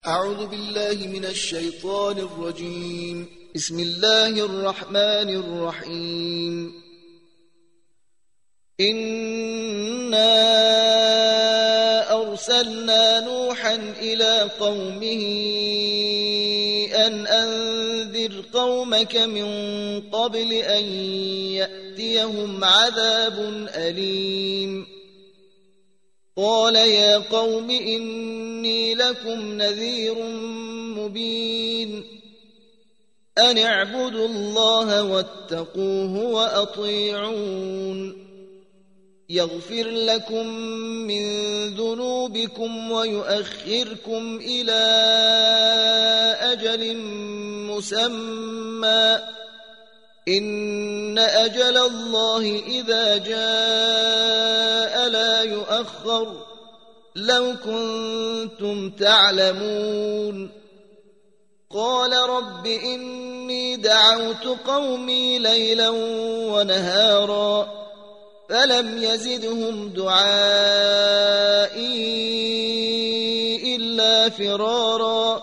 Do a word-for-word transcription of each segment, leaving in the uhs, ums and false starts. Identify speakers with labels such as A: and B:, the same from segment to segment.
A: أعوذ بالله من الشيطان الرجيم. بسم الله الرحمن الرحيم. إنا أرسلنا نوحا إلى قومه أن أنذر قومك من قبل أن يأتيهم عذاب أليم. قال يا قوم إني لكم نذير مبين. أن اعبدوا الله واتقوه وأطيعون. يغفر لكم من ذنوبكم ويؤخركم إلى أجل مسمى. إن أجل الله إذا جاء لا يؤخر. لو كنتم تعلمون. قال رب إني دعوت قومي ليلا ونهارا فلم يزدهم دعائي إلا فرارا.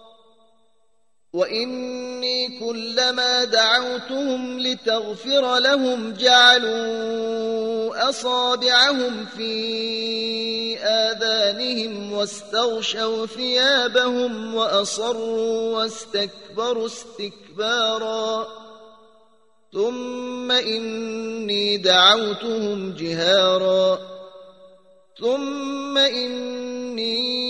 A: وإني كلما دعوتهم لتغفر لهم جعلوا أصابعهم في آذانهم واستغشوا ثيابهم وأصروا واستكبروا استكبارا. ثم إني دعوتهم جهارا ثم إني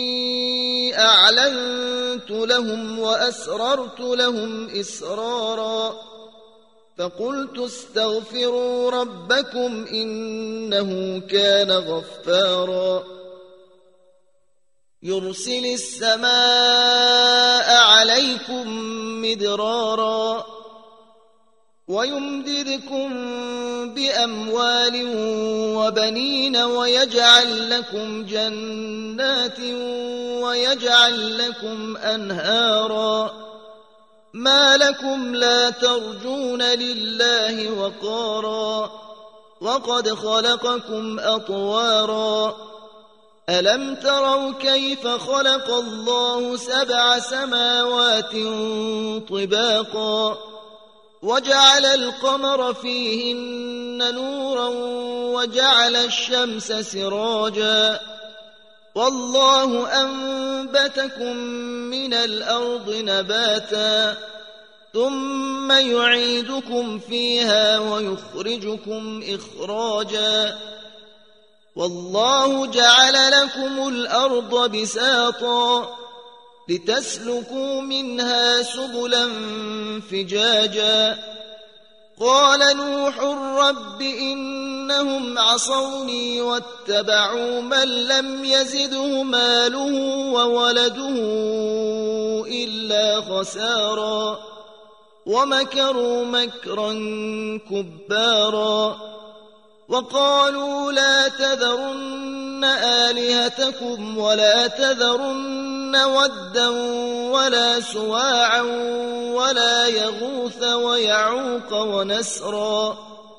A: أعلنت لهم وأسررت لهم إسرارا. فقلت استغفروا ربكم إنه كان غفارا. يرسل السماء عليكم مدرارا ويمددكم بأموال وبنين ويجعل لكم جنات ويجعل لكم أنهارا. ما لكم لا ترجون لله وقارا وقد خلقكم أطوارا. ألم تروا كيف خلق الله سبع سماوات طباقا وجعل القمر فيهن نورا وجعل الشمس سراجا. والله أنبتكم من الأرض نباتا ثم يعيدكم فيها ويخرجكم إخراجا. والله جعل لكم الأرض بساطا لتسلكوا منها سبلا فجاجا. قال نوح رب إنهم عصوني واتبعوا من لم يزده ماله وولده إلا خسارا. ومكروا مكرا كبارا. وقالوا لا تذرن آلهتكم ولا تذرن ودا ولا سواعا ولا يغوث ويعوق ونسرا.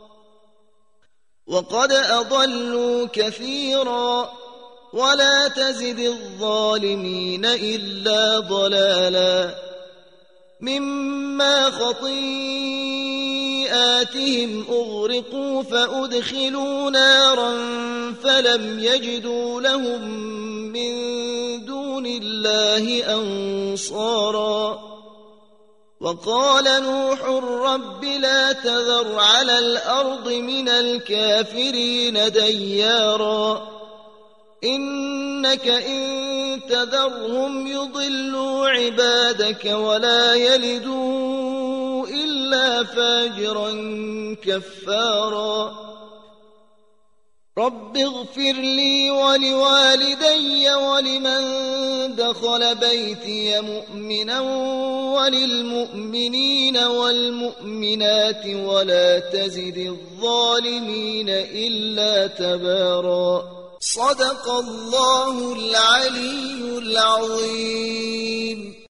A: وقد أضلوا كثيرا ولا تزد الظالمين إلا ضلالا. مما خطيئاتهم أغرقوا فأدخلوا نارا فلم يجدوا لهم من دون الله أنصارا. وقال نوح رب لا تذر على الأرض من الكافرين ديارا. إنك إن تذرهم يضلوا عبادك ولا يلدوا إلا فاجرا كفارا. رب اغفر لي ولوالدي ولمن دخل بيتي مؤمنا وللمؤمنين والمؤمنات ولا تزد الظالمين إلا تبارا. صدق الله العلي العظيم.